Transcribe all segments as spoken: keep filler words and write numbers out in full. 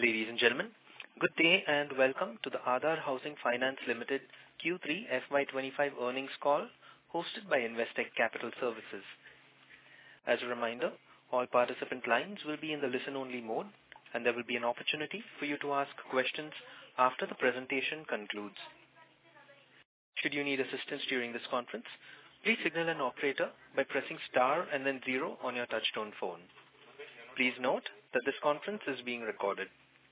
Ladies and gentlemen, good day and welcome to the Aadhar Housing Finance Limited Q three F Y twenty-five earnings call hosted by Investec Capital Services. As a reminder, all participant lines will be in the listen-only mode and there will be an opportunity for you to ask questions after the presentation concludes. Should you need assistance during this conference, please signal an operator by pressing star and then zero on your touchtone phone. Please note that this conference is being recorded.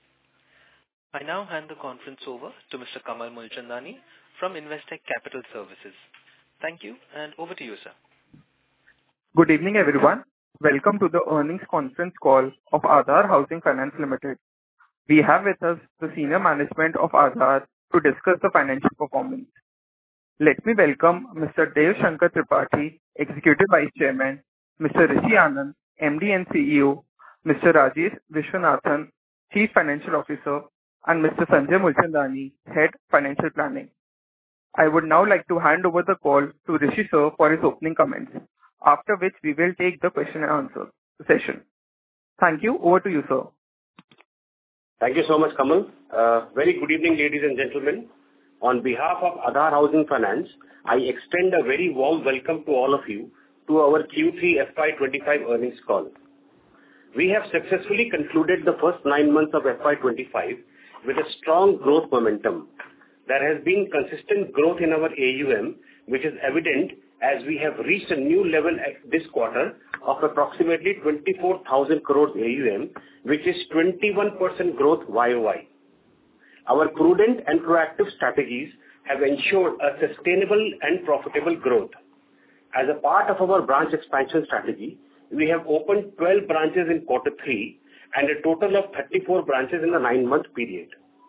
I now hand the conference over to Mister Kamal Mulchandani from Investec Capital Services. Thank you, and over to you, sir. Good evening, everyone. Welcome to the earnings conference call of Aadhar Housing Finance Limited. We have with us the senior management of Aadhar to discuss the financial performance. Let me welcome Mister Dev Shankar Tripathi, Executive Vice Chairman, Mister Rishi Anand, M D and C E O, Mister Rajesh Viswanathan, Chief Financial Officer, and Mister Sanjay Mulchandani, Head Financial Planning. I would now like to hand over the call to Rishi sir for his opening comments, after which we will take the question and answer session. Thank you. Over to you, sir. Thank you so much, Kamal. Uh, very good evening, ladies and gentlemen. On behalf of Aadhar Housing Finance, I extend a very warm welcome to all of you to our Q three F Y twenty-five earnings call. We have successfully concluded the first nine months of F Y twenty-five with a strong growth momentum. There has been consistent growth in our A U M, which is evident as we have reached a new level at this quarter of approximately twenty-four thousand crores A U M, which is twenty-one percent growth Y O Y. Our prudent and proactive strategies have ensured a sustainable and profitable growth. As a part of our branch expansion strategy, we have opened twelve branches in quarter three and a total of thirty-four branches in the nine-month period.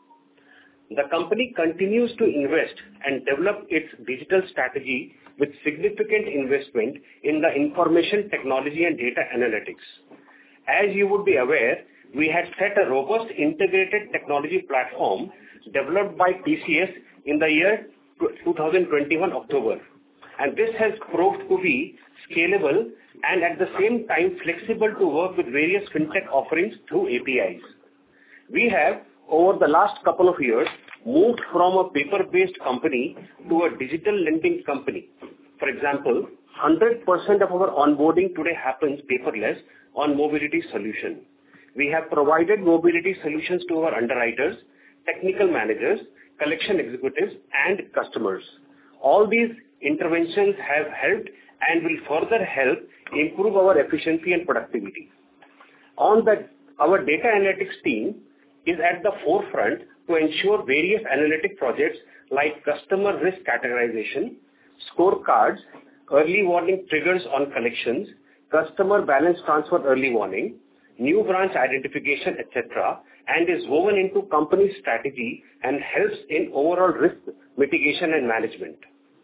The company continues to invest and develop its digital strategy with significant investment in the information technology and data analytics. As you would be aware, we had set a robust integrated technology platform developed by T C S in the year two thousand twenty-one October. And this has proved to be scalable and at the same time flexible to work with various fintech offerings through A P Is. We have, over the last couple of years, moved from a paper-based company to a digital lending company. For example, one hundred percent of our onboarding today happens paperless on mobility solution. We have provided mobility solutions to our underwriters, technical managers, collection executives, and customers. All these interventions have helped and will further help improve our efficiency and productivity. On that, our data analytics team is at the forefront to ensure various analytic projects like customer risk categorization, scorecards, early warning triggers on collections, customer balance transfer early warning, new branch identification, et cetera, and is woven into company strategy and helps in overall risk mitigation and management.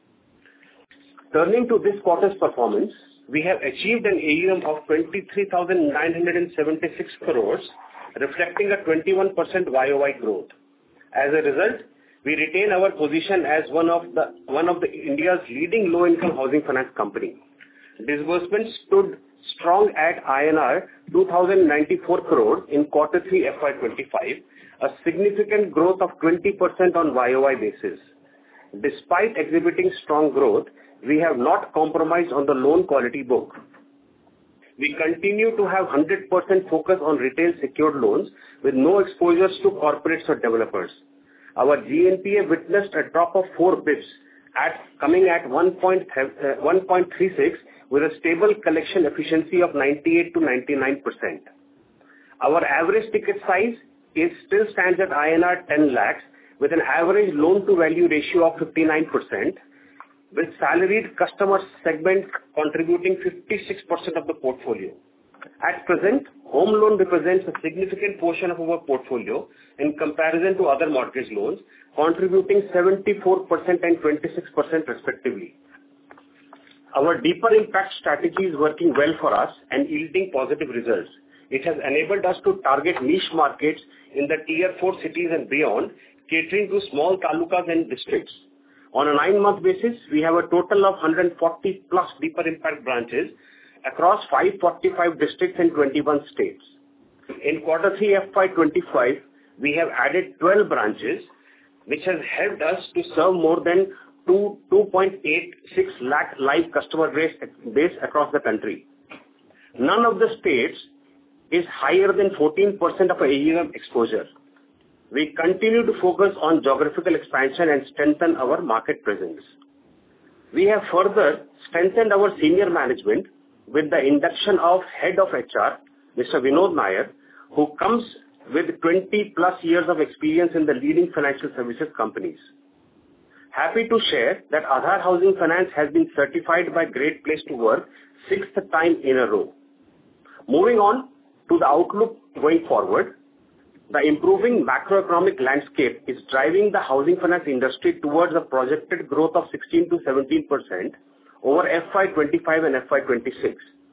Turning to this quarter's performance, we have achieved an A U M of twenty-three thousand nine hundred seventy-six crores, reflecting a twenty-one percent Y O Y growth. As a result, we retain our position as one of the one of the India's leading low-income housing finance company. Disbursements stood strong at I N R two thousand ninety-four crores in quarter three F Y twenty-five, a significant growth of twenty percent on Y O Y basis. Despite exhibiting strong growth, we have not compromised on the loan quality book. We continue to have one hundred percent focus on retail secured loans with no exposures to corporates or developers. Our G N P A witnessed a drop of four bips at coming at one point three six with a stable collection efficiency of ninety-eight to ninety-nine percent. Our average ticket size is still stands at I N R ten lakhs with an average loan to value ratio of fifty-nine percent, with salaried customer segment contributing fifty-six percent of the portfolio. At present, home loan represents a significant portion of our portfolio in comparison to other mortgage loans, contributing seventy-four percent and twenty-six percent respectively. Our deeper impact strategy is working well for us and yielding positive results. It has enabled us to target niche markets in the tier four cities and beyond, catering to small talukas and districts. On a nine-month basis, we have a total of one hundred forty plus deeper impact branches across five hundred forty-five districts in twenty-one states. In quarter three F Y twenty-five, we have added twelve branches, which has helped us to serve more than two point eight six lakh live customer base, base across the country. None of the states is higher than fourteen percent of our A U M exposure. We continue to focus on geographical expansion and strengthen our market presence. We have further strengthened our senior management with the induction of Head of H R, Mister Vinod Nair, who comes with twenty plus years of experience in the leading financial services companies. Happy to share that Aadhar Housing Finance has been certified by Great Place to Work sixth time in a row. Moving on to the outlook going forward, the improving macroeconomic landscape is driving the housing finance industry towards a projected growth of sixteen to seventeen percent over F Y twenty-five and F Y twenty-six.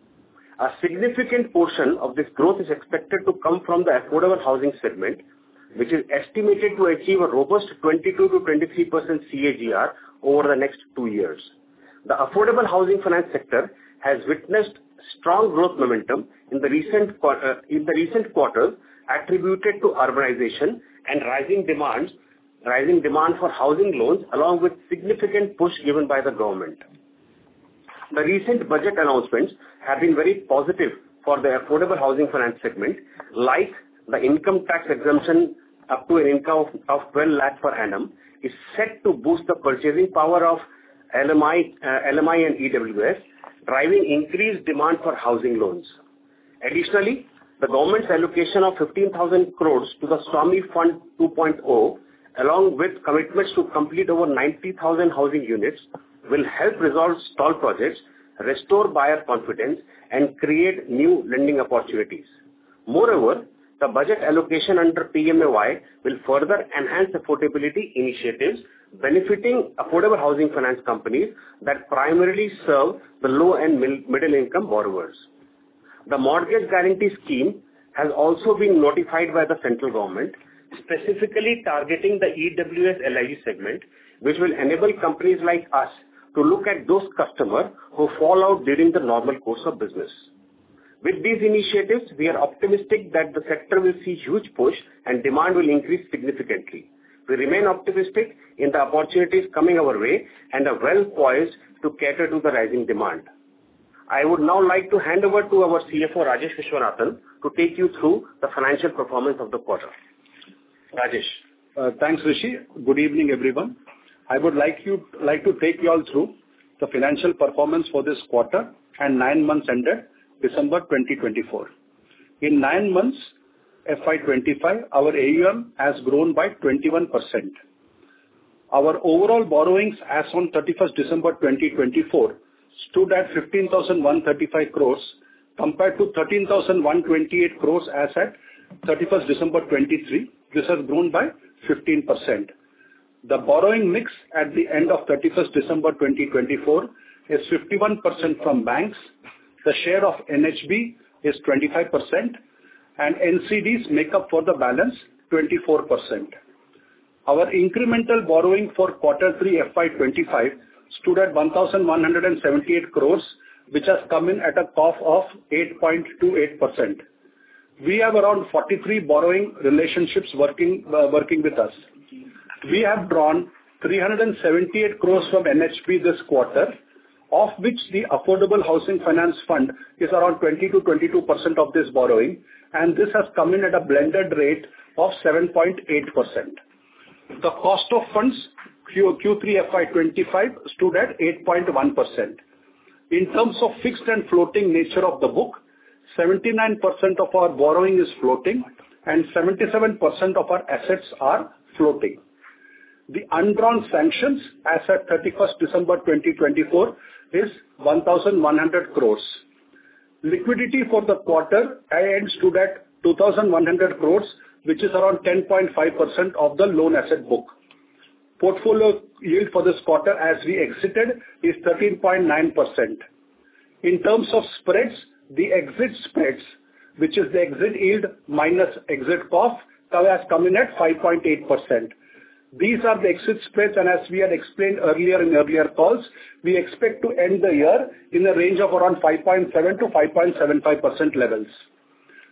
A significant portion of this growth is expected to come from the affordable housing segment, which is estimated to achieve a robust twenty-two to twenty-three percent C A G R over the next two years. The affordable housing finance sector has witnessed strong growth momentum in the recent quarter, in the recent quarters, attributed to urbanization and rising demands, rising demand for housing loans, along with significant push given by the government. The recent budget announcements have been very positive for the affordable housing finance segment, like the income tax exemption up to an income of, of twelve lakh per annum is set to boost the purchasing power of L M I, uh, L M I and E W S, driving increased demand for housing loans. Additionally, the government's allocation of fifteen thousand crores to the Swami Fund two point oh, along with commitments to complete over ninety thousand housing units, will help resolve stalled projects, restore buyer confidence, and create new lending opportunities. Moreover, the budget allocation under P M A Y will further enhance affordability initiatives, benefiting affordable housing finance companies that primarily serve the low and middle income borrowers. The mortgage guarantee scheme has also been notified by the central government, specifically targeting the E W S L I G segment, which will enable companies like us to look at those customers who fall out during the normal course of business. With these initiatives, we are optimistic that the sector will see huge push and demand will increase significantly. We remain optimistic in the opportunities coming our way and are well poised to cater to the rising demand. I would now like to hand over to our C F O, Rajesh Viswanathan, to take you through the financial performance of the quarter. Rajesh. Uh, thanks, Rishi. Good evening, everyone. I would like you like to take you all through the financial performance for this quarter and nine months ended December twenty twenty-four. In nine months, F Y twenty-five, our A U M has grown by twenty-one percent. Our overall borrowings as on thirty-first December twenty twenty-four stood at fifteen thousand one hundred thirty-five crores compared to thirteen thousand one hundred twenty-eight crores as at thirty-first December twenty-three. This has grown by fifteen percent. The borrowing mix at the end of thirty-first December twenty twenty-four is fifty-one percent from banks. The share of N H B is twenty-five percent and N C Ds make up for the balance twenty-four percent. Our incremental borrowing for quarter three F Y twenty-five stood at one thousand one hundred seventy-eight crores, which has come in at a cost of eight point two eight percent. We have around forty-three borrowing relationships working uh, working with us. We have drawn three hundred seventy-eight crores from N H B this quarter, of which the Affordable Housing Finance Fund is around twenty to twenty-two percent of this borrowing, and this has come in at a blended rate of seven point eight percent. The cost of funds Q, Q3 F Y twenty-five stood at eight point one percent. In terms of fixed and floating nature of the book, seventy-nine percent of our borrowing is floating and seventy-seven percent of our assets are floating. The undrawn sanctions as at thirty-first December twenty twenty-four is one thousand one hundred crores. Liquidity for the quarter end stood at two thousand one hundred crores, which is around ten point five percent of the loan asset book. Portfolio yield for this quarter as we exited is thirteen point nine percent. In terms of spreads, the exit spreads, which is the exit yield minus exit cost, has come in at five point eight percent. These are the exit spreads, and as we had explained earlier in earlier calls, we expect to end the year in a range of around five point seven to five point seven five percent levels.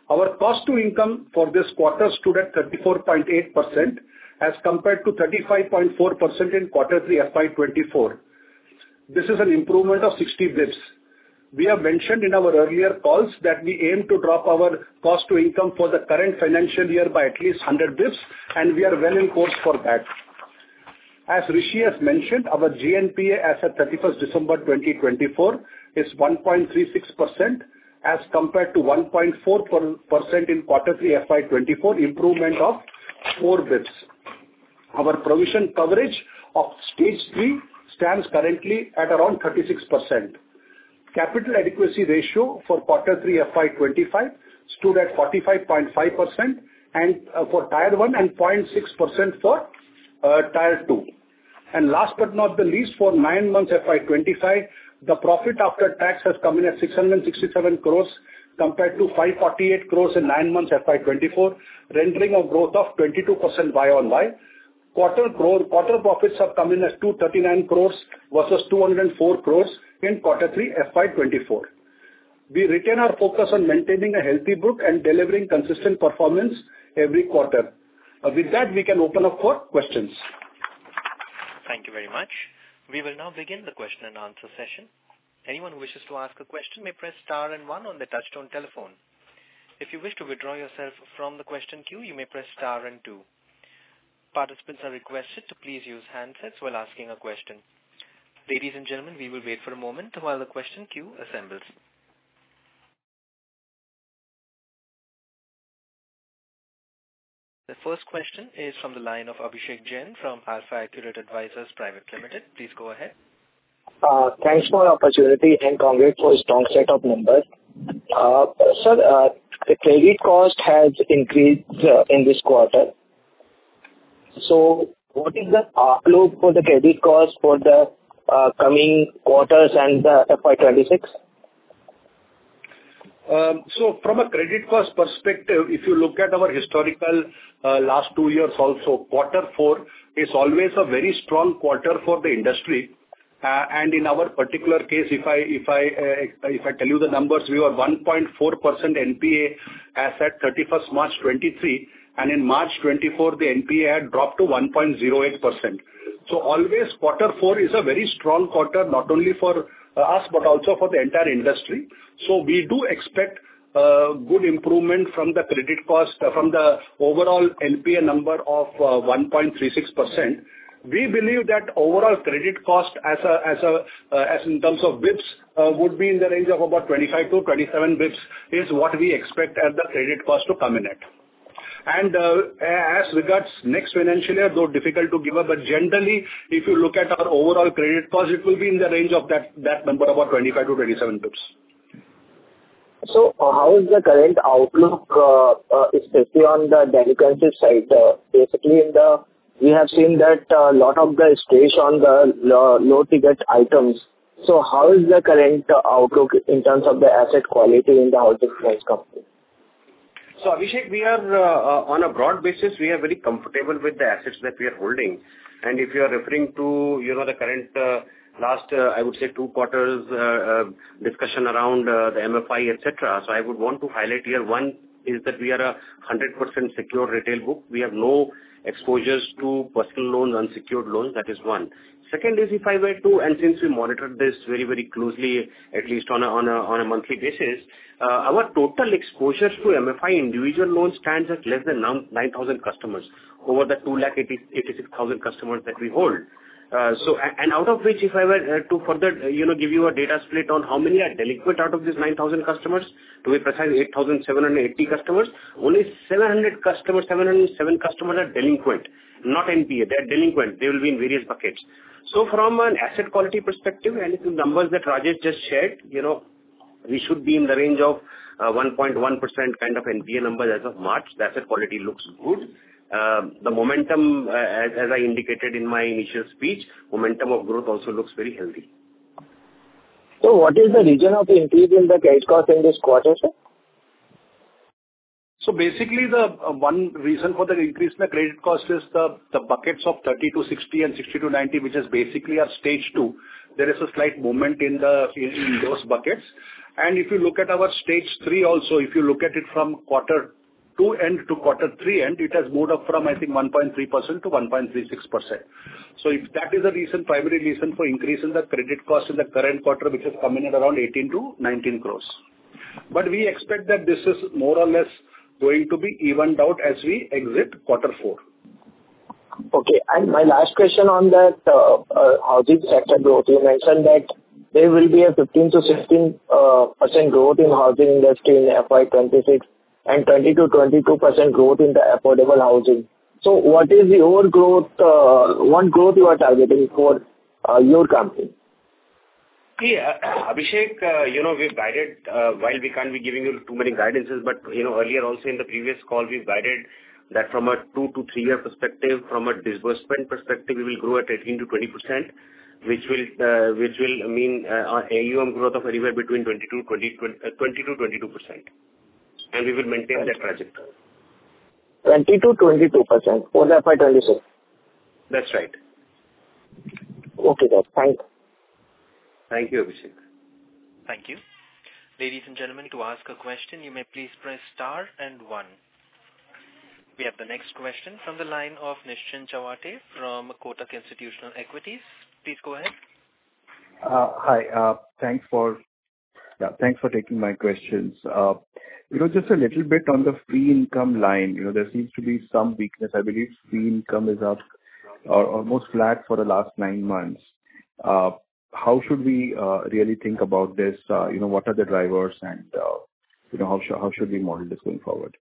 Our cost to income for this quarter stood at thirty-four point eight percent as compared to thirty-five point four percent in quarter three F Y twenty-four. This is an improvement of sixty basis points. We have mentioned in our earlier calls that we aim to drop our cost to income for the current financial year by at least one hundred basis points, and we are well in course for that. As Rishi has mentioned, our G N P A as at thirty-first December twenty twenty-four is one point three six percent as compared to one point four percent in quarter three F Y twenty-four, improvement of four basis points. Our provision coverage of stage three stands currently at around thirty-six percent. Capital adequacy ratio for quarter three F Y twenty-five stood at forty-five point five percent and uh, for Tier one and zero point six percent for uh, Tier two. And last but not the least, for nine months F Y twenty-five, the profit after tax has come in at six hundred sixty-seven crores compared to five hundred forty-eight crores in nine months F Y twenty-four, rendering a growth of twenty-two percent Y on Y. Quarter growth, quarter profits have come in as two hundred thirty-nine crores versus two hundred four crores in quarter three F Y twenty-four. We retain our focus on maintaining a healthy book and delivering consistent performance every quarter. Uh, with that, we can open up for questions. Thank you very much. We will now begin the question and answer session. Anyone who wishes to ask a question may press star and one on the touchtone telephone. If you wish to withdraw yourself from the question queue, you may press star and two. Participants are requested to please use handsets while asking a question. Ladies and gentlemen, we will wait for a moment while the question queue assembles. The first question is from the line of Abhishek Jain from Alpha Accurate Advisors Private Limited. Please go ahead. Uh, thanks for the opportunity and congrats for a strong set of numbers. Uh, sir, uh, the credit cost has increased uh, in this quarter. So what is the outlook for the credit cost for the uh, coming quarters and the F Y twenty-six? Um, so from a credit cost perspective, if you look at our historical uh, last two years also, quarter four is always a very strong quarter for the industry. Uh, and in our particular case, if I if I uh, if I tell you the numbers, we were one point four percent N P A as at thirty-first March twenty-three, and in March twenty-four the N P A had dropped to one point zero eight percent. So always quarter four is a very strong quarter, not only for uh, us but also for the entire industry. So we do expect uh, good improvement from the credit cost, uh, from the overall N P A number of uh, one point three six percent. We believe that overall credit cost as a as a uh, as in terms of bips uh, would be in the range of about twenty-five to twenty-seven bips is what we expect as the credit cost to come in at. And uh, as regards next financial year, though difficult to give up, but generally, if you look at our overall credit cost, it will be in the range of that that number, about twenty-five to twenty-seven bips. So uh, how is the current outlook, uh, uh, especially on the delinquency side? Uh, basically, in the we have seen that a uh, lot of the stress on the low, low ticket items. So how is the current uh, outlook in terms of the asset quality in the housing finance company? So Abhishek, we are uh, on a broad basis, we are very comfortable with the assets that we are holding. And if you are referring to, you know, the current uh, last, uh, I would say two quarters uh, uh, discussion around uh, the M F I, et cetera. So I would want to highlight here, one is that we are a one hundred percent secure retail book. We have no exposures to personal loans, unsecured loans. That is one. Second is, if I were to, and since we monitor this very, very closely, at least on a on a on a monthly basis, uh, our total exposures to M F I individual loans stands at less than nine thousand customers over the two lakh eighty-six thousand customers that we hold. Uh, so, and out of which, if I were uh, to further, uh, you know, give you a data split on how many are delinquent out of these nine thousand customers, to be precise, eight thousand seven hundred eighty customers, only seven hundred customers, seven hundred seven customers are delinquent, not N P A. They are delinquent. They will be in various buckets. So, from an asset quality perspective, and the numbers that Rajesh just shared, you know, we should be in the range of uh, one point one percent kind of N P A numbers as of March. The asset quality looks good. Uh, the momentum, uh, as, as I indicated in my initial speech, momentum of growth also looks very healthy. So what is the reason of increase in the credit cost in this quarter, sir? So basically, the uh, one reason for the increase in the credit cost is the the buckets of thirty to sixty and sixty to ninety, which is basically our stage two. There is a slight movement in the in, in those buckets. And if you look at our stage three also, if you look at it from quarter two end to quarter three end, it has moved up from, I think, one point three percent to one point three six percent. So if that is the reason, primary reason for increase in the credit cost in the current quarter, which is coming in around eighteen to nineteen crores. But we expect that this is more or less going to be evened out as we exit quarter four. Okay. And my last question on that uh, uh, housing sector growth, you mentioned that there will be a fifteen to sixteen percent growth in housing industry in F Y twenty-six and twenty to twenty-two percent growth in the affordable housing. So what is your growth, uh, what growth you are targeting for uh, your company? Yeah, Abhishek, uh, you know, we've guided, uh, while we can't be giving you too many guidances, but, you know, earlier also in the previous call, we've guided that from a two to three year perspective, from a disbursement perspective, we will grow at eighteen to twenty percent, which will, uh, which will mean uh, A U M growth of anywhere between twenty to twenty-two percent. And we will maintain right. that trajectory. twenty to twenty-two percent for the F Y twenty-six. That's right. Okay, sir. Thank you. Thank you, Abhishek. Thank you. Ladies and gentlemen, to ask a question, you may please press star and one. We have the next question from the line of Nischint Chawathe from Kotak Institutional Equities. Please go ahead. Uh, hi. Uh, thanks for yeah, thanks for taking my questions. Uh, you know, just a little bit on the fee income line. You know, there seems to be some weakness. I believe fee income is up or almost flat for the last nine months. Uh, How should we uh, really think about this? Uh, you know, what are the drivers, and uh, you know, how should how should we model this going forward?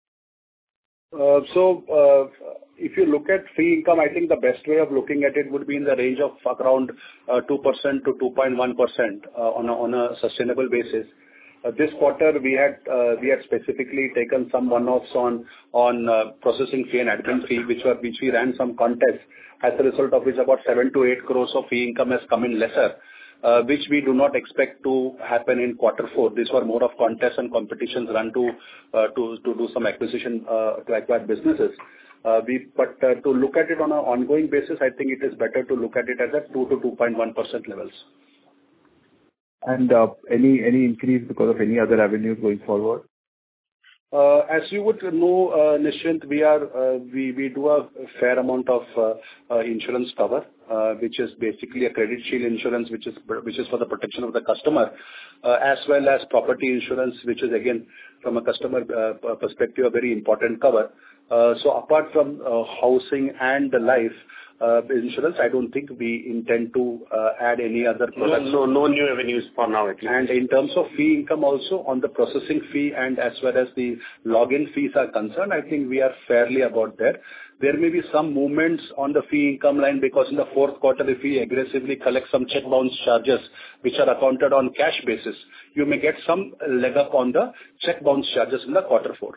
Uh, so, uh, if you look at fee income, I think the best way of looking at it would be in the range of around uh, two percent to two point one percent uh, on a on a sustainable basis. Uh, this quarter, we had uh, we had specifically taken some one-offs on on uh, processing fee and admin fee, which were which we ran some contests. As a result of which about seven to eight crores of fee income has come in lesser, uh, which we do not expect to happen in quarter four. These were more of contests and competitions run to uh, to to do some acquisition uh, to acquire businesses. Uh, we but uh, to look at it on an ongoing basis, I think it is better to look at it as at two to two point one percent levels. And uh, any any increase because of any other avenues going forward? Uh, as you would know, uh, Nischint, we are uh, we we do a fair amount of uh, uh, insurance cover, uh, which is basically a credit shield insurance, which is which is for the protection of the customer, uh, as well as property insurance, which is again from a customer uh, perspective a very important cover. Uh, so apart from uh, housing and the life uh, insurance, I don't think we intend to uh, add any other products. No, no, no new avenues for now at least. And in terms of fee income also, on the processing fee and as well as the login fees are concerned, I think we are fairly about there. There may be some movements on the fee income line because in the fourth quarter, if we aggressively collect some check bounce charges, which are accounted on cash basis, you may get some leg up on the check bounce charges in the quarter four.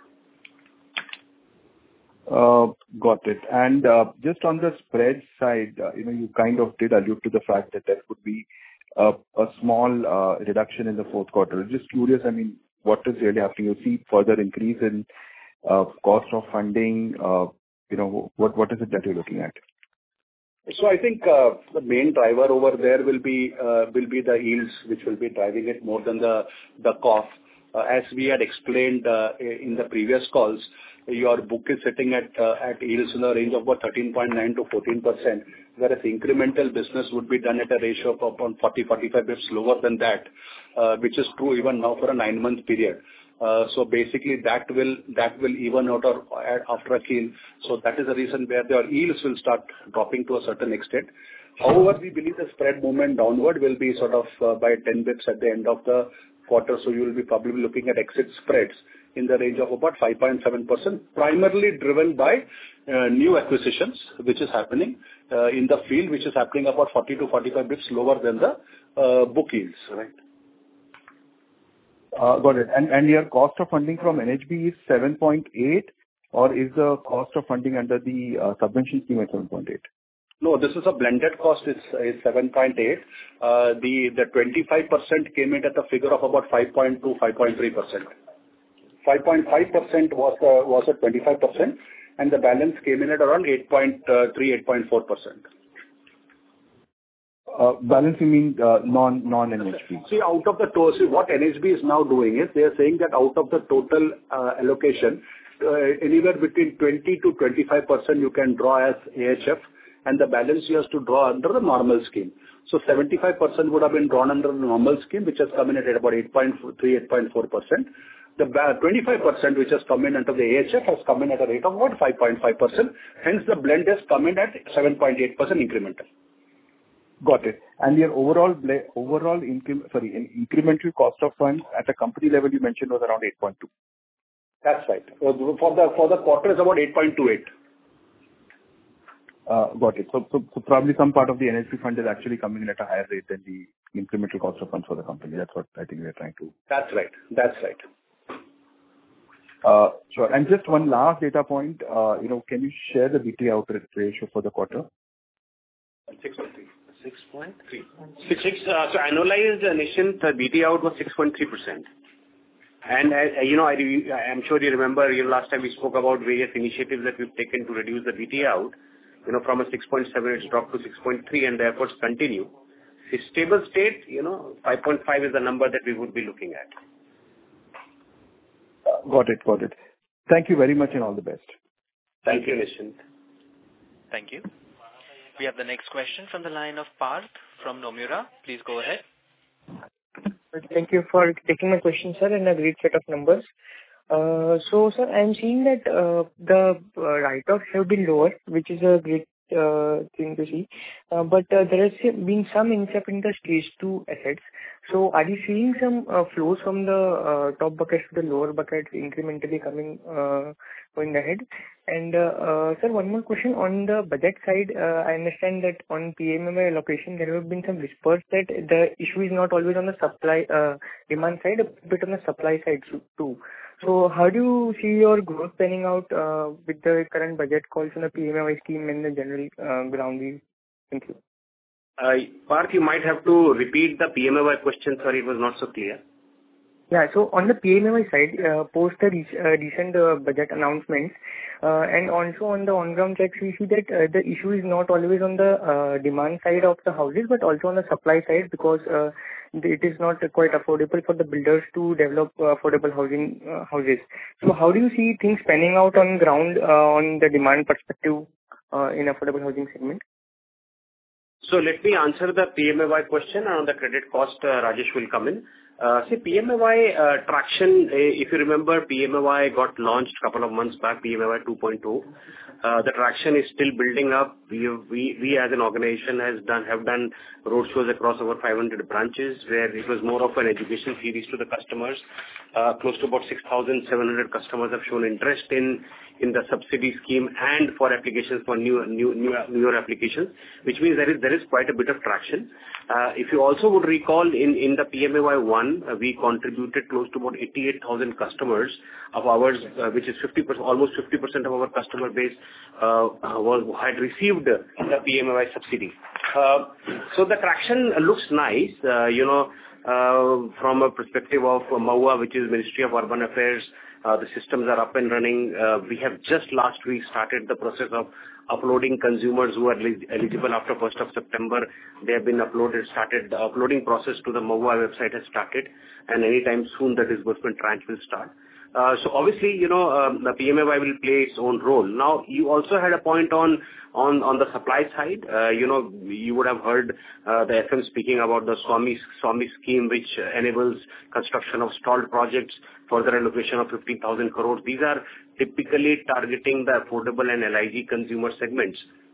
Uh, got it. And uh, just on the spread side, uh, you know, you kind of did allude to the fact that there could be uh, a small uh, reduction in the fourth quarter. Just curious, I mean, what is really happening? You see further increase in uh, cost of funding. Uh, you know, what what is it that you're looking at? So I think uh, the main driver over there will be uh, will be the yields, which will be driving it more than the the cost. Uh, as we had explained uh, in the previous calls, your book is sitting at uh, at yields in the range of about thirteen point nine to fourteen percent, whereas incremental business would be done at a ratio of around forty to forty-five basis points lower than that, uh, which is true even now for a nine-month period. Uh, so basically, that will that will even out or after a kill. So that is the reason where your yields will start dropping to a certain extent. However, we believe the spread movement downward will be sort of uh, by ten basis points at the end of the quarter. So you will be probably looking at exit spreads in the range of about five point seven percent, primarily driven by uh, new acquisitions, which is happening uh, in the field, which is happening about forty to forty-five basis points lower than the uh, book yields, right? Uh, got it. And and your cost of funding from N H B is seven point eight, or is the cost of funding under the uh, subvention scheme at seven point eight? No, this is a blended cost. It's, it's seven point eight. Uh, the the twenty-five percent came in at a figure of about five point two, five point three percent. five point five percent was uh, was at twenty-five percent, and the balance came in at around eight point three, eight point four percent. Uh, balance, you mean uh, non non N H B? See, out of the total, see what N H B is now doing is they are saying that out of the total uh, allocation, uh, anywhere between twenty to twenty-five percent you can draw as A H F, and the balance you have to draw under the normal scheme. So seventy-five percent would have been drawn under the normal scheme, which has come in at about eight point three, eight point four percent. The twenty-five percent which has come in under the A H F has come in at a rate of about five point five percent. Hence, the blend has come in at seven point eight percent incremental. Got it. And your overall ble- overall incre- sorry, in incremental cost of funds at a company level you mentioned was around eight point two. That's right. For the for the quarter is about eight point two eight. Uh, got it. So, so so probably some part of the N H B fund is actually coming in at a higher rate than the incremental cost of funds for the company. That's what I think we are trying to. That's right. That's right. Uh, sure. And just one last data point. Uh, you know, can you share the B T out ratio for the quarter? six point three. six point three. Six, six, uh, so annualized, uh, Nischint, the B T out was six point three percent. And, uh, you know, I, I'm sure you remember, you know, last time we spoke about various initiatives that we've taken to reduce the B T out. You know, from a six point seven, it's dropped to six point three, and the efforts continue. A stable state, you know, five point five is the number that we would be looking at. Uh, got it, got it. Thank you very much and all the best. Thank you, Nischint. Thank you. We have the next question from the line of Parth from Nomura. Please go ahead. Thank you for taking my question, sir, and a great set of numbers. Uh, so, sir, I'm seeing that uh, the uh, write-offs have been lower, which is a great uh, thing to see. Uh, but uh, there has been some inch-up in the stage two assets. So, are you seeing some uh, flows from the uh, top buckets to the lower buckets incrementally coming uh, going ahead? And, uh, uh, sir, one more question on the budget side. Uh, I understand that on P M A Y allocation, there have been some whispers that the issue is not always on the supply uh, demand side, but on the supply side too. So how do you see your growth panning out uh, with the current budget calls on the P M A Y scheme and the general uh, ground view? Thank you. Uh, Parth, you might have to repeat the P M A Y question. Sorry, it was not so clear. Yeah, so on the P M A Y side, uh, post the re- uh, recent uh, budget announcements, uh, and also on the on-ground checks, we see that uh, the issue is not always on the uh, demand side of the houses, but also on the supply side, because uh, it is not quite affordable for the builders to develop uh, affordable housing uh, houses. So how do you see things panning out on ground uh, on the demand perspective uh, in affordable housing segment? So let me answer the P M A Y question, and on the credit cost, uh, Rajesh will come in. Uh, see, P M A Y uh, traction, uh, if you remember, P M A Y got launched a couple of months back, P M A Y two point oh. Uh, the traction is still building up. We, we, we as an organization has done, have done roadshows across over five hundred branches, where it was more of an education series to the customers. Uh, close to about six thousand seven hundred customers have shown interest in, in the subsidy scheme and for applications for new, new, new, newer applications, which means there is, there is quite a bit of traction. Uh, if you also would recall, in, in the P M A Y one, uh, we contributed close to about eighty-eight thousand customers of ours, uh, which is fifty percent, almost fifty percent of our customer base uh, was, had received the P M A Y subsidy. Uh, so the traction looks nice, uh, you know, uh, from a perspective of uh, M O U A, which is Ministry of Urban Affairs. Uh, the systems are up and running. Uh, we have just last week started the process of uploading consumers who are eligible after first of September. They have been uploaded, started, the uploading process to the M O U A website has started, and anytime soon the disbursement tranche will start. Uh, so obviously, you know, um, the P M A Y will play its own role. Now, you also had a point on on on the supply side. Uh, you know, you would have heard uh, the F M speaking about the Swami Swami scheme, which enables construction of stalled projects, further allocation of fifteen thousand crores. These are typically targeting the affordable and L I G consumer segments.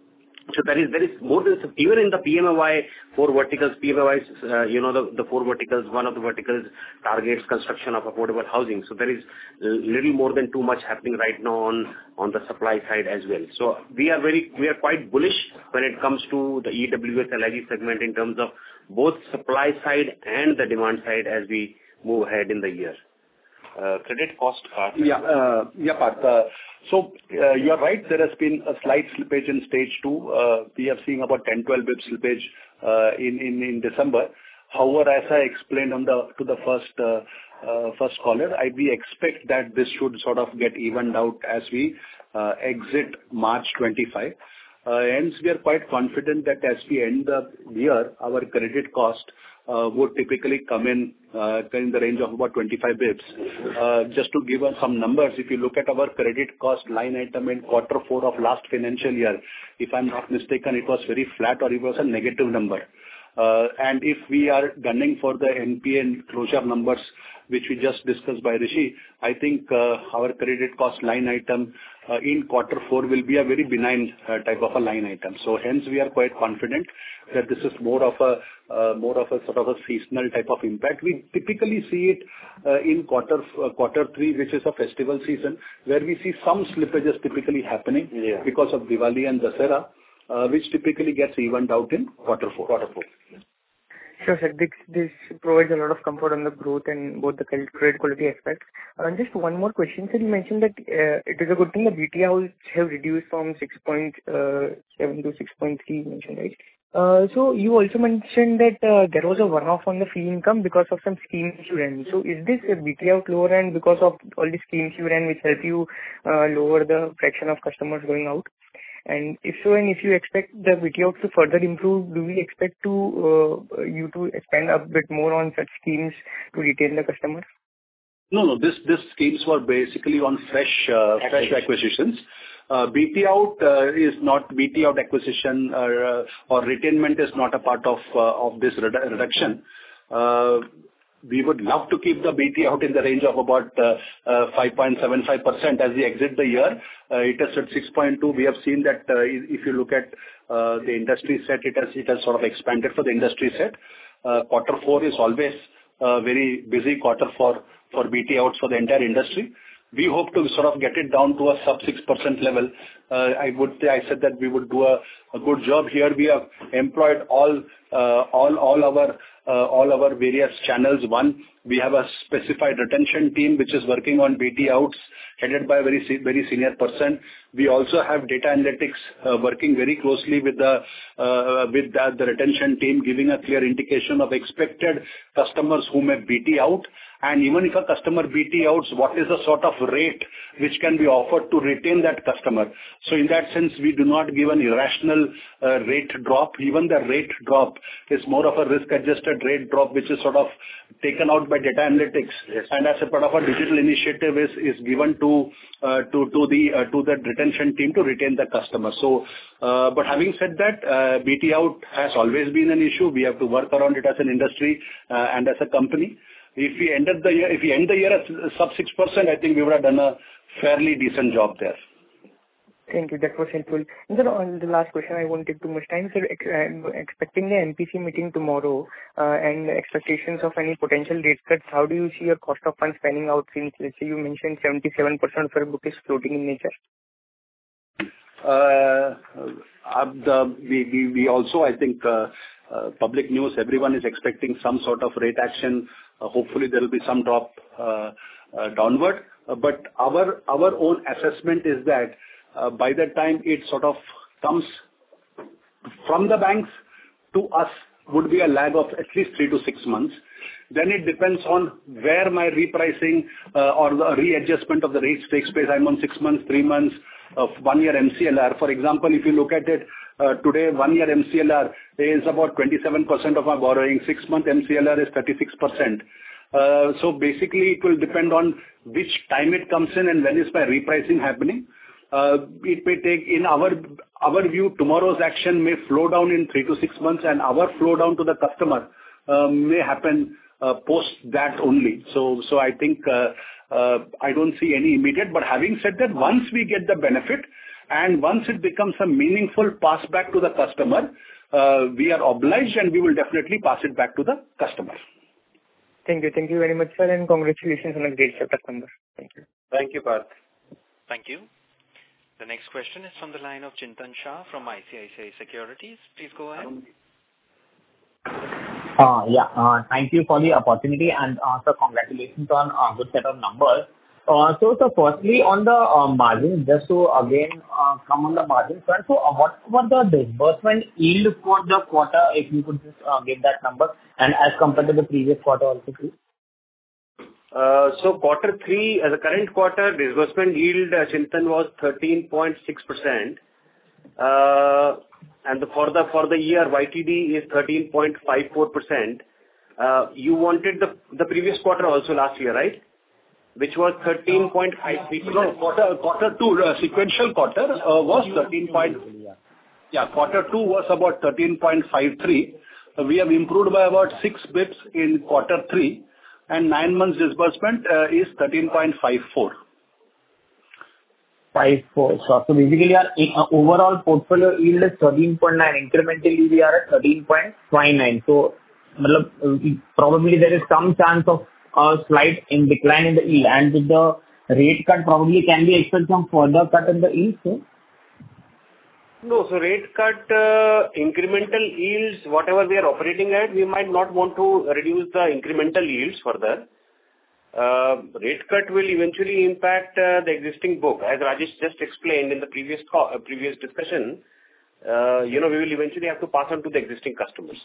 So there is there is more than even in the P M A Y four verticals, P M A Y, uh, you know, the, the four verticals, one of the verticals targets construction of affordable housing. So there is little more than too much happening right now on, on the supply side as well. So we are very, we are quite bullish when it comes to the E W S L I G segment in terms of both supply side and the demand side as we move ahead in the year. Uh, credit cost part. Yeah, uh, yeah, Parth. Uh, so uh, you are right. There has been a slight slippage in stage two. Uh, we have seen about ten, twelve bits slippage uh, in, in in December. However, as I explained on the to the first uh, uh, first caller, I, we expect that this should sort of get evened out as we uh, exit March twenty-five. Uh, hence, we are quite confident that as we end the year, our credit cost uh, would typically come in uh, in the range of about twenty-five bips. Uh, just to give us some numbers, if you look at our credit cost line item in quarter four of last financial year, if I'm not mistaken, it was very flat or it was a negative number. Uh, and if we are gunning for the N P A closure numbers, which we just discussed by Rishi, I think uh, our credit cost line item uh, in quarter four will be a very benign uh, type of a line item. So hence we are quite confident that this is more of a uh, more of a sort of a seasonal type of impact. We typically see it uh, in quarter uh, quarter three, which is a festival season, where we see some slippages typically happening yeah. because of Diwali and Dussehra, uh, which typically gets evened out in quarter four. Quarter four. Sure, sir. This, this provides a lot of comfort on the growth and both the credit quality aspects. Uh, just one more question, sir. You mentioned that uh, it is a good thing the B T outs have reduced from six point seven to six point three, you mentioned, right? Uh, so you also mentioned that uh, there was a one-off on the fee income because of some schemes you ran. So is this a B T out lower and because of all the schemes you ran which help you uh, lower the fraction of customers going out? And if so, and if you expect the B T outs to further improve, do we expect to uh, you to expand a bit more on such schemes to retain the customers? No, no. This this schemes were basically on fresh uh, fresh acquisitions. Uh, B T out uh, is not B T out acquisition or, uh, or retainment is not a part of uh, of this redu- reduction. Uh, we would love to keep the B T out in the range of about uh, uh, five point seven five percent as we exit the year. Uh, it is at six point two. We have seen that uh, if you look at uh, the industry set, it has it has sort of expanded for the industry set. Uh, quarter four is always a very busy quarter for for B T outs for the entire industry. We hope to sort of get it down to a sub six percent level. Uh, I would say, I said that we would do a, a good job here. We have employed all, uh, all, all our, uh, all our various channels. One, we have a specified retention team which is working on B T outs, headed by a very, very senior person. We also have data analytics uh, working very closely with the, uh, with the, the retention team, giving a clear indication of expected customers who may B T out. And even if a customer B T outs, what is the sort of rate which can be offered to retain that customer? So in that sense, we do not give an irrational uh, rate drop. Even the rate drop is more of a risk-adjusted rate drop, which is sort of taken out by data analytics, yes. And as a part of a digital initiative is, is given to uh, to to the uh, to the retention team to retain the customer. So, uh, but having said that, uh, B T out has always been an issue. We have to work around it as an industry uh, and as a company. If we ended the year, if we end the year at sub six percent, I think we would have done a fairly decent job there. Thank you. That was helpful. And sir, on the last question, I won't take too much time. Sir, I'm expecting the M P C meeting tomorrow uh, and expectations of any potential rate cuts. How do you see your cost of funds panning out since, let's say, you mentioned seventy-seven percent of your book is floating in nature? Uh, uh, the, we, we, we also, I think, uh, uh, public news, everyone is expecting some sort of rate action. Uh, hopefully there will be some drop uh, uh, downward. Uh, but our, our own assessment is that uh, by the time it sort of comes from the banks to us would be a lag of at least three to six months. Then it depends on where my repricing uh, or the readjustment of the rates takes place. I'm on six months, three months, of one year M C L R. For example, if you look at it uh, today, one year M C L R is about twenty-seven percent of my borrowing. Six month M C L R is thirty-six percent. Uh, so basically, it will depend on which time it comes in and when is my repricing happening. Uh, it may take, in our our view, tomorrow's action may flow down in three to six months, and our flow down to the customer uh, may happen uh, post that only. So, so I think uh, uh, I don't see any immediate. But having said that, once we get the benefit and once it becomes a meaningful pass back to the customer, uh, we are obliged and we will definitely pass it back to the customer. Thank you. Thank you very much, sir, and congratulations on a great set of numbers. Thank you. Thank you, Parth. Thank you. The next question is from the line of Chintan Shah from I C I C I Securities. Please go ahead. Uh, yeah, uh, thank you for the opportunity and uh, sir, congratulations on a uh, good set of numbers. Uh, So, so firstly, on the uh, margin, just to again uh, come on the margin front, so uh, what was the disbursement yield for the quarter, if you could just uh, give that number, and as compared to the previous quarter also, please? Uh, So quarter three, as a current quarter, disbursement yield, uh, Chintan, was thirteen point six percent. Uh, And the- for the for the year, Y T D is thirteen point five four percent. Uh, You wanted the the previous quarter also last year, right? Which was thirteen point five three percent. No, quarter quarter two, uh, sequential quarter uh, was thirteen point... Yeah, quarter two was about thirteen point five three. Uh, We have improved by about six basis points in quarter three, and nine months disbursement uh, is thirteen point five four. Five, four. So so basically, our uh, overall portfolio yield is thirteen point nine. Incrementally, we are at thirteen point five nine. So, matlab, uh, probably there is some chance of a slight in decline in the yield, and with the rate cut, probably can we expect some further cut in the yield, so? No, so rate cut, uh, incremental yields, whatever we are operating at, we might not want to reduce the incremental yields further. Uh, Rate cut will eventually impact uh, the existing book. As Rajesh just explained in the previous call, uh, previous discussion, uh, you know, we will eventually have to pass on to the existing customers.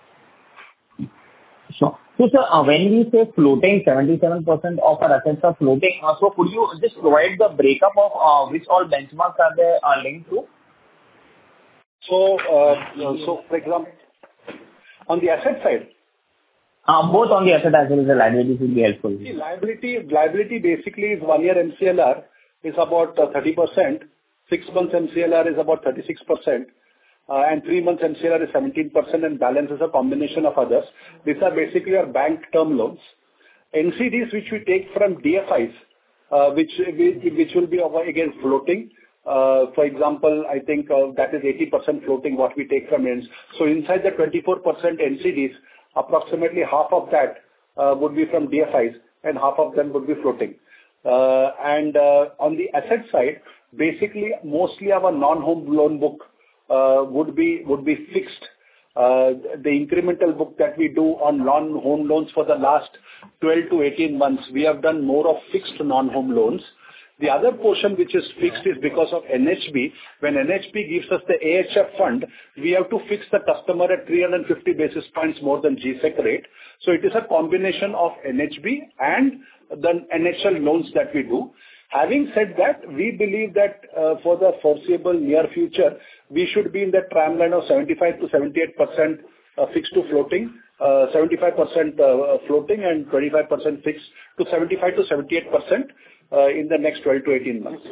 Sure. So, sir, uh, when we say floating, seventy-seven percent of our assets are floating. Uh, So could you just provide the breakup of uh, which all benchmarks are they uh, linked to? So, uh, so for example, on the asset side, Uh, Both on the asset as well as the liabilities will be helpful. see, liability liability basically is one-year M C L R is about uh, thirty percent, six months M C L R is about thirty-six percent, uh, and three months M C L R is seventeen percent, and balance is a combination of others. These are basically our bank term loans. N C Ds, which we take from D F Is, uh, which which will be again floating. Uh, For example, I think uh, that is eighty percent floating what we take from ends. So inside the twenty-four percent N C Ds, approximately half of that uh, would be from D F Is and half of them would be floating. Uh, And uh, on the asset side, basically, mostly our non-home loan book uh, would be would be fixed. Uh, The incremental book that we do on non-home loans for the last twelve to eighteen months, we have done more of fixed non-home loans. The other portion which is fixed is because of N H B. When N H B gives us the A H F fund, we have to fix the customer at three hundred fifty basis points more than G Sec rate. So it is a combination of N H B and the N H L loans that we do. Having said that, we believe that uh, for the foreseeable near future, we should be in the tramline of seventy-five to seventy-eight percent uh, fixed to floating, uh, seventy-five percent uh, floating and twenty-five percent fixed to seventy-five to seventy-eight percent uh, in the next twelve to eighteen months.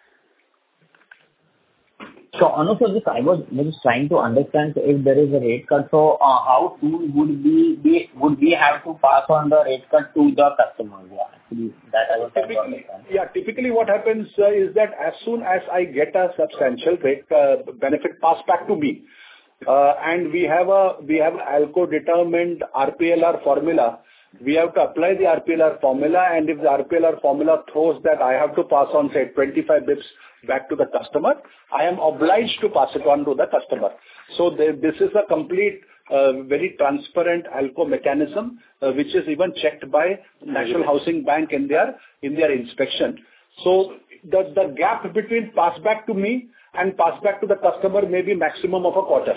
So, Anup, so just I was just trying to understand if there is a rate cut, so uh, how soon would we be would we have to pass on the rate cut to the customers? Yeah, actually, that I was trying to Typically, understand. yeah, typically what happens uh, is that as soon as I get a substantial rate uh, benefit passed back to me, uh, and we have a we have ALCO determined R P L R formula, we have to apply the R P L R formula, and if the R P L R formula throws that I have to pass on, say, twenty-five bips back to the customer, I am obliged to pass it on to the customer. So there, this is a complete, uh, very transparent ALCO mechanism, uh, which is even checked by National Housing Bank in their in their inspection. So the the gap between pass back to me and pass back to the customer may be maximum of a quarter.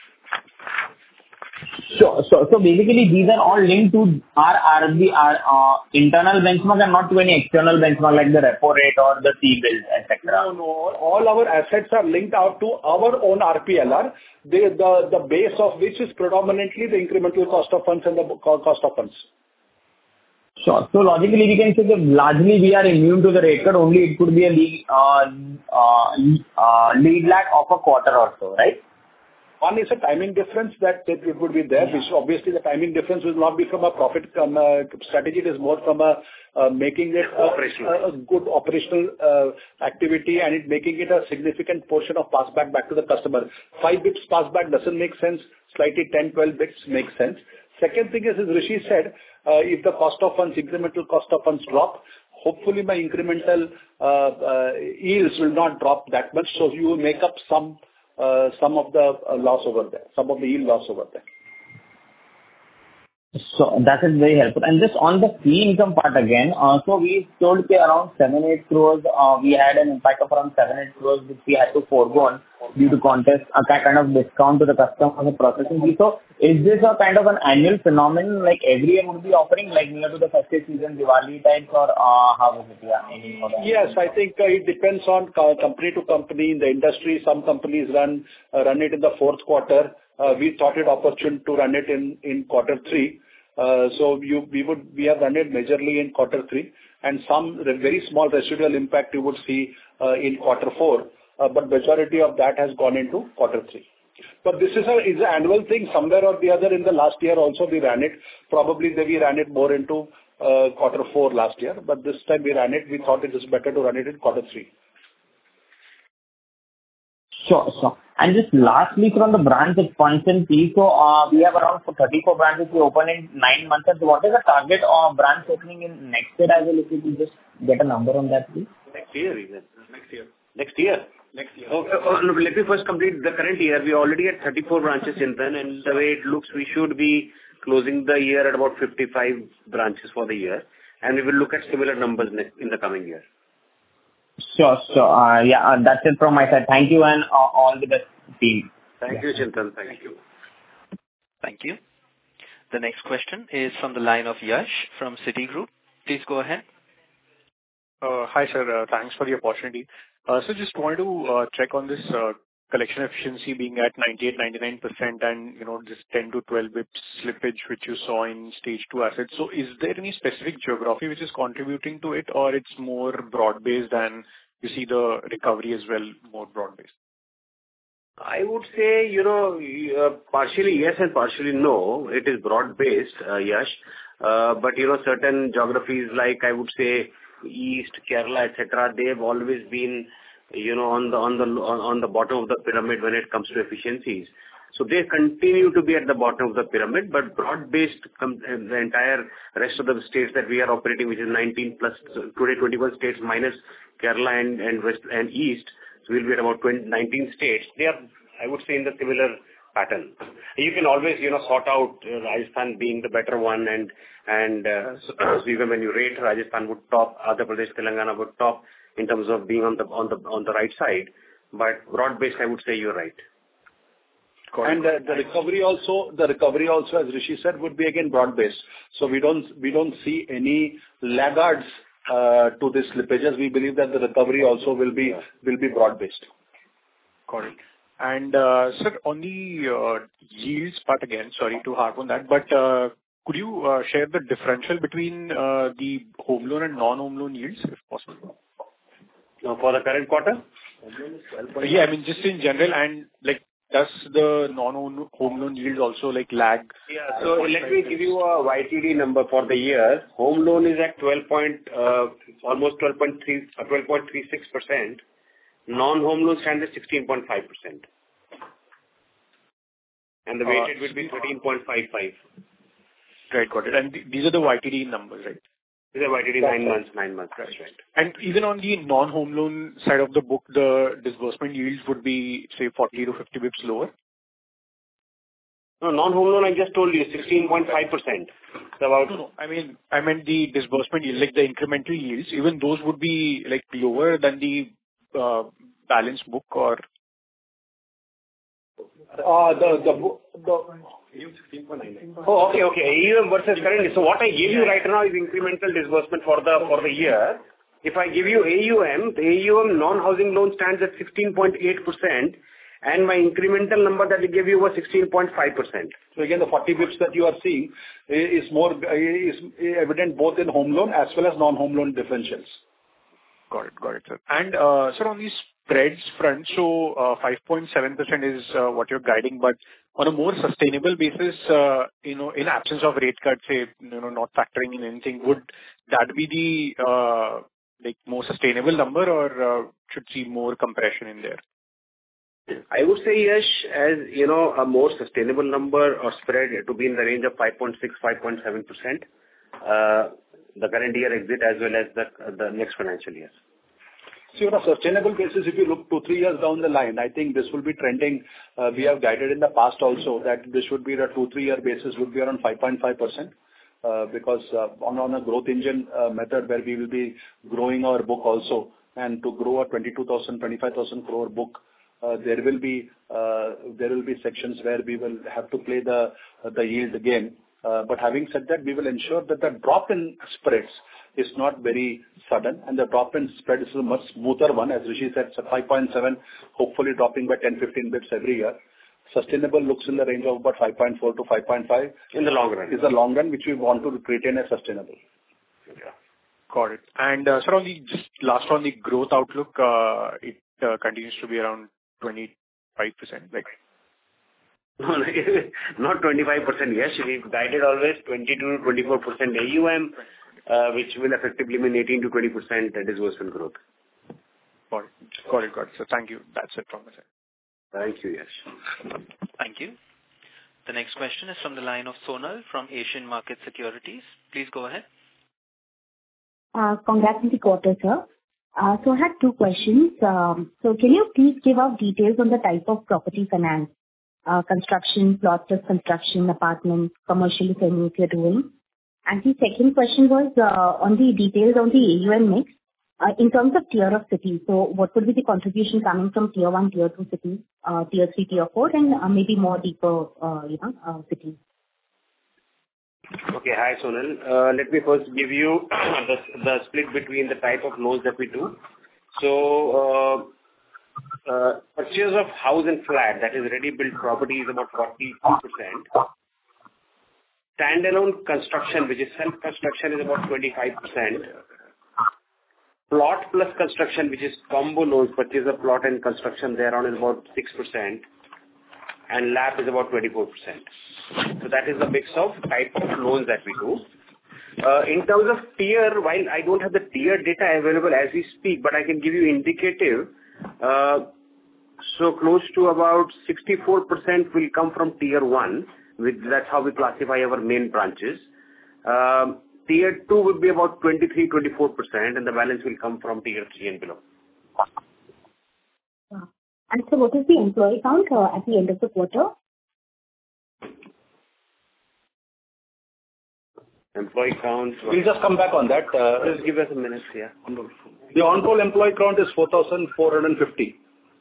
So, so, so basically, these are all linked to our R B, our uh, internal benchmark and not to any external benchmark like the repo rate or the T-bills, et cetera. No, no. All our assets are linked out to our own R P L R, the the the base of which is predominantly the incremental cost of funds and the co- cost of funds. Sure. So logically, we can say that largely we are immune to the rate cut, only it could be a lead, uh, uh, uh, lead lag of a quarter or so, right? One is a timing difference that that it would be there, which obviously the timing difference will not be from a profit um, uh, strategy. It is more from a uh, making it a a- a good operational uh, activity and it making it a significant portion of pass back back to the customer. five bips pass back doesn't make sense. Slightly ten, twelve bips makes sense. Second thing is, as Rishi said, uh, if the cost of funds, incremental cost of funds drop, hopefully my incremental uh, uh, yields will not drop that much, so you will make up some Uh, some of the uh, loss over there, some of the yield loss over there. So that is very helpful. And just on the fee income part again, uh, so we told pay around seven eight crores. Uh, we had an impact of around seven eight crores which we had to forego on due to contest, a ki- kind of discount to the customer on the processing fee. So is this a kind of an annual phenomenon like every year would be offering like near to the festive season, Diwali types, or uh, how is it? Yeah. Any more than- Yes, I think uh, it depends on co- company to company. In the industry, some companies run uh, run it in the fourth quarter. Uh, We thought it opportune to run it in in quarter three. Uh, So you- we would we have run it majorly in quarter three, and some re- very small residual impact you would see uh, in quarter four, uh, but majority of that has gone into quarter three. But this is a is an annual thing. Somewhere or the other in the last year also we ran it. Probably they- we ran it more into uh, quarter four last year, but this time we ran it. We thought it is better to run it in quarter three. Sure, sure. And just lastly, from the branch expansion piece, so uh, we have around thirty-four branches we open in nine months. And what is the target of branch opening in next year as well? If you could just get a number on that, please. Next year even. Next year. Next year? Next year. Oh, oh, no, let me first complete the current year. We already had thirty-four branches, Chintan, and the way it looks, we should be closing the year at about fifty-five branches for the year, and we will look at similar numbers next in the coming year. Sure, sure. Uh, yeah, uh, that's it from my side. Thank you and uh, all the best, team. Thank you, Chintan. Thank you. Thank you. The next question is from the line of Yash from Citigroup. Please go ahead. Uh, Hi, sir. Uh, Thanks for the opportunity. Uh, So just wanted to uh, check on this uh, collection efficiency being at ninety-eight to ninety-nine percent and, you know, this ten to twelve basis points slippage which you saw in stage two assets. So is there any specific geography which is contributing to it, or it's more broad-based and you see the recovery as well, more broad-based? I would say, you know, uh, partially yes and partially no. It is broad-based, uh, Yash. Uh, But, you know, certain geographies like I would say East, Kerala, et cetera, they've always been, you know, on the on the on on the bottom of the pyramid when it comes to efficiencies. So they continue to be at the bottom of the pyramid, but broad-based, com- uh, the entire rest of the states that we are operating, which is nineteen plus, uh, today twenty-one states minus Kerala and and West and East, so we'll be at about twenty, nineteen states. They are, I would say, in the similar pattern. You can always, you know, sort out uh, Rajasthan being the better one, and and uh, so, so even when you rate, Rajasthan would top, Andhra Pradesh, Telangana would top in terms of being on the on the on the right side. But broad-based, I would say you're right. And uh, the recovery also, the recovery also, as Rishi said, would be again broad-based. So we don't we don't see any laggards uh, to these slippages. We believe that the recovery also will be will be broad-based. Got it. And, uh, sir, on the uh, yields part again, sorry to harp on that, but uh, could you uh, share the differential between uh, the home loan and non-home loan yields, if possible? Now, for the current quarter? Yeah, I mean, just in general, and, like, does the non-home home loan yields also, like, lag? Yeah. So let me give you a Y T D number for the year. Home loan is at twelve point, uh, almost twelve point three, uh, twelve point three six percent. Non-home loan stands at sixteen point five percent. And the weighted will be thirteen point five five. Right, got it. And th- these are the Y T D numbers, right? These are Y T D nine months, nine months. That's right. And even on the non-home loan side of the book, the disbursement yields would be, say, forty to fifty bips lower? No, non-home loan, I just told you, sixteen point five percent. So about... No, no. I mean, I meant the disbursement yield, like the incremental yields, even those would be, like, lower than the uh, balance book, or... Uh, the the the Oh, okay, okay. A U M versus current. So what I gave you right now is incremental disbursement for the for the year. If I give you A U M, the A U M non-housing loan stands at sixteen point eight percent, and my incremental number that I gave you was sixteen point five percent. So again, the forty bips that you are seeing is more is evident both in home loan as well as non-home loan differentials. Got it. Got it, sir. And, uh, sir, on these spreads front, so, uh, five point seven percent is uh, what you're guiding, but on a more sustainable basis, uh, you know, in absence of rate cuts, say, you know, not factoring in anything, would that be the, uh, like, more sustainable number, or uh, should see more compression in there? I would say, Yash, as you know, a more sustainable number or spread to be in the range of five point six, five point seven percent, uh, the current year exit as well as the the next financial year. See, on a sustainable basis, if you look two, three years down the line, I think this will be trending. Uh, we have guided in the past also that this should be a two, three year basis would be around five point five percent. Uh, because uh, on, on a growth engine uh, method where we will be growing our book also, and to grow a twenty-two thousand, twenty-five thousand crore book, uh, there will be uh, there will be sections where we will have to play the uh, the yield game. Uh, but having said that, we will ensure that the drop in spreads is not very sudden, and the drop in spread is a much smoother one. As Rishi said, it's five point seven, hopefully dropping by ten, fifteen bits every year. Sustainable looks in the range of about five point four to five point five. In the long run. Is the long run, which we want to retain as sustainable. Yeah. Got it. And, uh, sir, on the, just last on the growth outlook, uh, it uh, continues to be around twenty-five percent, like? No, not twenty-five percent. Yes, we've guided always twenty-two to twenty-four percent A U M, uh, which will effectively mean eighteen to twenty percent disbursement growth. Got it. Got it. Got it. So thank you. That's it from my side. Thank you, Yash. Thank you. The next question is from the line of Sonal from Asian Market Securities. Please go ahead. Uh, congrats on the quarter, sir. Uh, so I had two questions. Um, so can you please give out details on the type of property finance? Uh, construction, plot plus construction, apartments, commercial semi if you're doing. And the second question was uh, on the details on the A U M mix. Uh, in terms of tier of cities, so what would be the contribution coming from tier one, tier two cities, uh, tier three, tier four, and uh, maybe more deeper, uh, you know, uh, cities? Okay. Hi, Sonal. Uh, Let me first give you the the split between the type of loans that we do. So, uh, uh, purchase of house and flat, that is ready-built property, is about forty-two percent. Standalone construction, which is self-construction, is about twenty-five percent. Plot plus construction, which is combo loans, purchase of plot and construction thereon, is about six percent. And LAP is about twenty-four percent. So that is the mix of type of loans that we do. Uh, in terms of tier, while I don't have the tier data available as we speak, but I can give you indicative. Uh, so close to about sixty-four percent will come from tier one. With, that's how we classify our main branches. Um, tier two would be about twenty-three, twenty-four percent, and the balance will come from tier three and below. And so what is the employee count uh, at the end of the quarter? Employee count. We'll just come back on that. Uh, just give us a minute here. The on-roll employee count is four thousand four hundred fifty.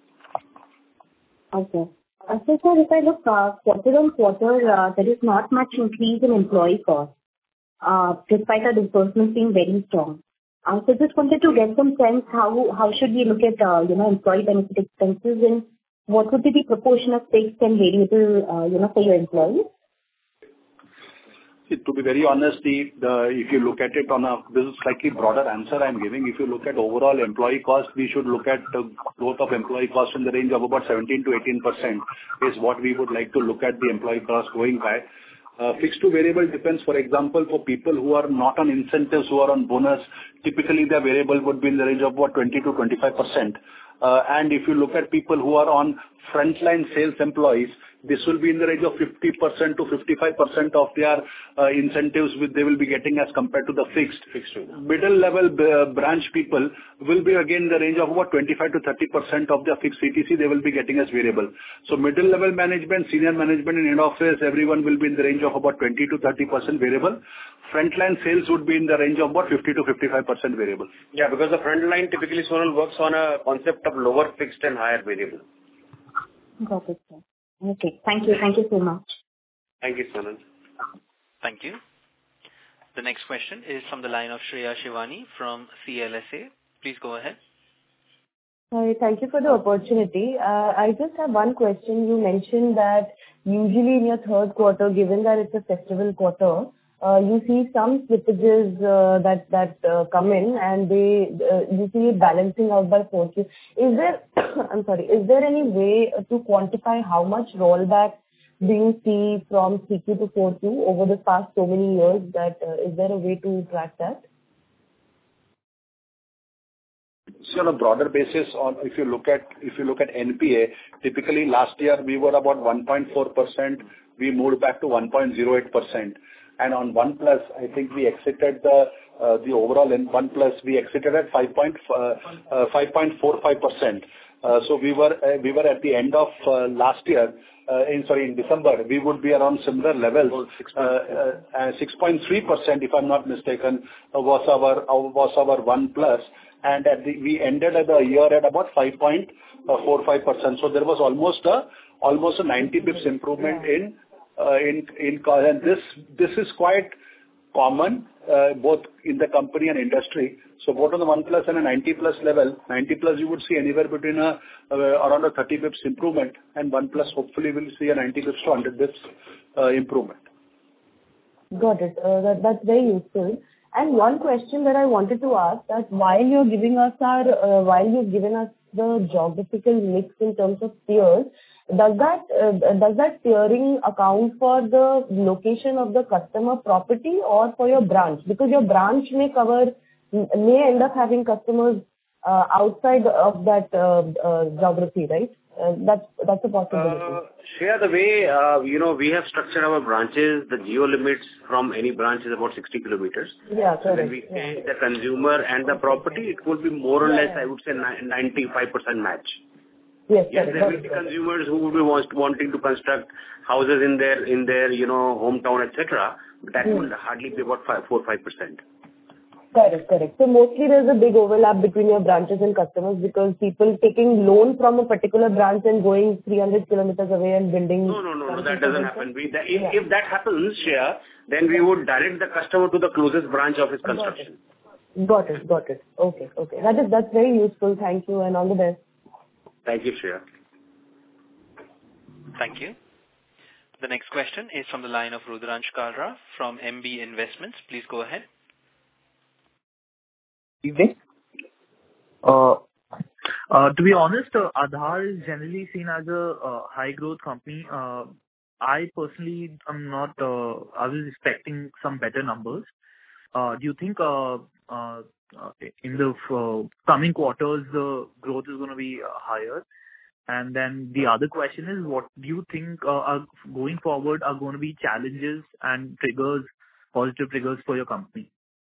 Okay. Uh, so, sir, if I look uh, quarter on quarter, uh, there is not much increase in employee cost, uh, despite our disbursements being very strong. Uh, so just wanted to get some sense how how should we look at uh, you know employee benefit expenses, and what would be the proportion of fixed and variable uh, you know for your employees? See, to be very honest, the, the if you look at it on a this is slightly broader answer I'm giving. If you look at overall employee cost, we should look at the growth of employee cost in the range of about seventeen to eighteen percent is what we would like to look at the employee cost going by. Uh, fixed to variable depends. For example, for people who are not on incentives, who are on bonus, typically their variable would be in the range of about twenty to twenty-five percent. Uh, and if you look at people who are on frontline sales employees, this will be in the range of fifty percent to fifty-five percent of their uh, incentives which they will be getting as compared to the fixed. fixed. Middle level uh, branch people will be again in the range of about twenty-five to thirty percent of their fixed C T C they will be getting as variable. So middle level management, senior management in head office, everyone will be in the range of about twenty to thirty percent variable. Frontline sales would be in the range of about fifty to fifty-five percent variable. Yeah, because the frontline typically, Sonal, works on a concept of lower fixed and higher variable. Got it, sir. Okay. Thank you. Thank you so much. Thank you, Sonal. Thank you. The next question is from the line of Shreya Shivani from C L S A. Please go ahead. Hi, thank you for the opportunity. Uh, I just have one question. You mentioned that usually in your third quarter, given that it's a festival quarter, uh, you see some slippages uh, that that uh, come in, and they uh, you see it balancing out by fourth Q. Is there, I'm sorry, is there any way to quantify how much rollback do you see from three Q to four Q over the past so many years? That uh, is there a way to track that? So on a broader basis, on if you look at if you look at N P A, typically last year we were about one point four percent. We moved back to one point zero eight percent. And on one plus, I think we exited the uh, the overall in OnePlus, we exited at five point four five percent. Uh, so we were uh, we were at the end of uh, last year, uh, in sorry in December, we would be around similar levels. Uh, uh, six point three percent, if I'm not mistaken, uh, was our uh, was our OnePlus, and at the, we ended at the year at about five point four five percent. So there was almost a almost a ninety bips improvement in uh, in in cost, and this this is quite common uh, both in the company and industry. So both on the OnePlus and a ninety plus level, ninety plus you would see anywhere between a uh, around a thirty bips improvement, and OnePlus hopefully will see a ninety bips to one hundred bips uh, improvement. Got it. Uh, that, that's very useful. And one question that I wanted to ask, that while you're giving us our, uh, while you've given us the geographical mix in terms of tiers, does that uh, does that tiering account for the location of the customer property or for your branch? Because your branch may cover, may end up having customers uh, outside of that uh, uh, geography, right? Uh, that's that's a possibility. Uh, Shreya, the way uh, you know we have structured our branches, the geo limits from any branch is about sixty kilometers. Yeah, correct. So when we say yeah. the consumer and the property, it would be more or yeah. less, I would say, ninety-five percent match. Yes, yes, correct. there will be consumers who would be want, wanting to construct houses in their in their you know hometown, et cetera. But that mm. would hardly be about five, four five percent. Correct, correct. So mostly there's a big overlap between your branches and customers because people taking loan from a particular branch and going three hundred kilometers away and building. No, no, no, no that doesn't happen. We, that, if, yeah. if that happens, Shreya, then we would direct the customer to the closest branch of his construction. Got it, got it. Got it. Okay, okay. That is, that's very useful. Thank you and all the best. Thank you, Shreya. Thank you. The next question is from the line of Rudransh Kalra from M B Investments. Please go ahead. Evening. Uh, uh, to be honest, uh, Aadhar is generally seen as a uh, high growth company. Uh, I personally am not, uh, I was expecting some better numbers. Uh, do you think uh, uh, in the uh, coming quarters the growth is going to be uh, higher? And then the other question is, what do you think uh, are going forward are going to be challenges and triggers, positive triggers for your company?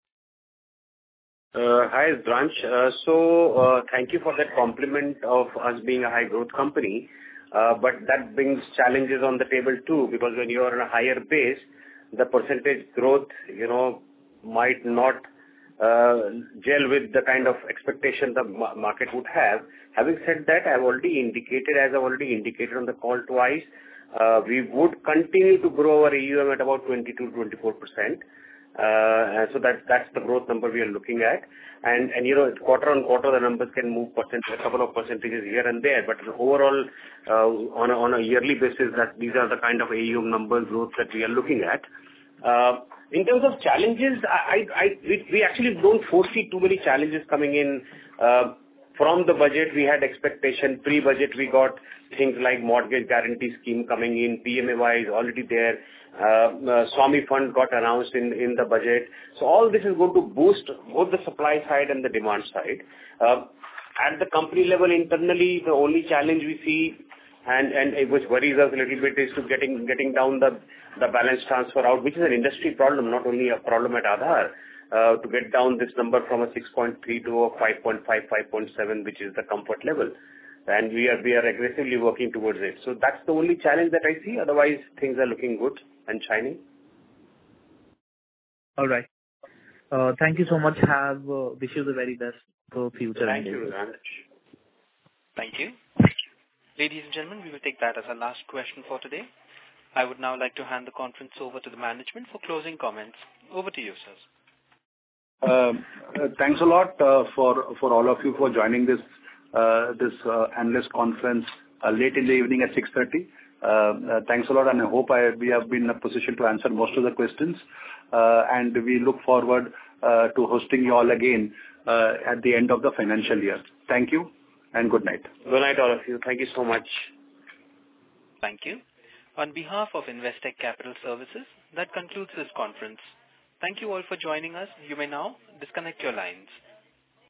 Uh, hi, Rudransh. Uh, so, uh, thank you for that compliment of us being a high growth company. Uh, but that brings challenges on the table too, because when you are on a higher base, the percentage growth, you know, might not uh, gel with the kind of expectation the ma- market would have. Having said that, I've already indicated, as I've already indicated on the call twice, uh, we would continue to grow our A U M at about twenty-two to twenty-four percent. Uh, so that that's the growth number we are looking at, and and you know quarter on quarter the numbers can move percent a couple of percentages here and there, but overall uh, on a, on a yearly basis that these are the kind of A U M numbers growth that we are looking at. Uh, in terms of challenges, I, I we, we actually don't foresee too many challenges coming in. Uh, From the budget, we had expectation. Pre-budget, we got things like mortgage guarantee scheme coming in. P M A Y is already there. Uh, uh, Swami Fund got announced in, in the budget. So all this is going to boost both the supply side and the demand side. Uh, at the company level, internally, the only challenge we see, and, and which worries us a little bit, is to getting getting down the, the balance transfer out, which is an industry problem, not only a problem at Aadhar. Uh, to get down this number from a six point three to a five point five, five point seven, which is the comfort level. And we are we are aggressively working towards it. So that's the only challenge that I see. Otherwise, things are looking good and shining. All right. Uh, thank you so much. Have uh, wish you the very best for future. Thank you, Rudransh. Thank you. Ladies and gentlemen, we will take that as our last question for today. I would now like to hand the conference over to the management for closing comments. Over to you, sirs. Uh, thanks a lot uh, for for all of you for joining this uh, this uh, analyst conference uh, late in the evening at six thirty. Uh, uh, thanks a lot, and I hope I, we have been in a position to answer most of the questions. Uh, and we look forward uh, to hosting you all again uh, at the end of the financial year. Thank you, and good night. Good night, all of you. Thank you so much. Thank you. On behalf of Investec Capital Services, that concludes this conference. Thank you all for joining us. You may now disconnect your lines.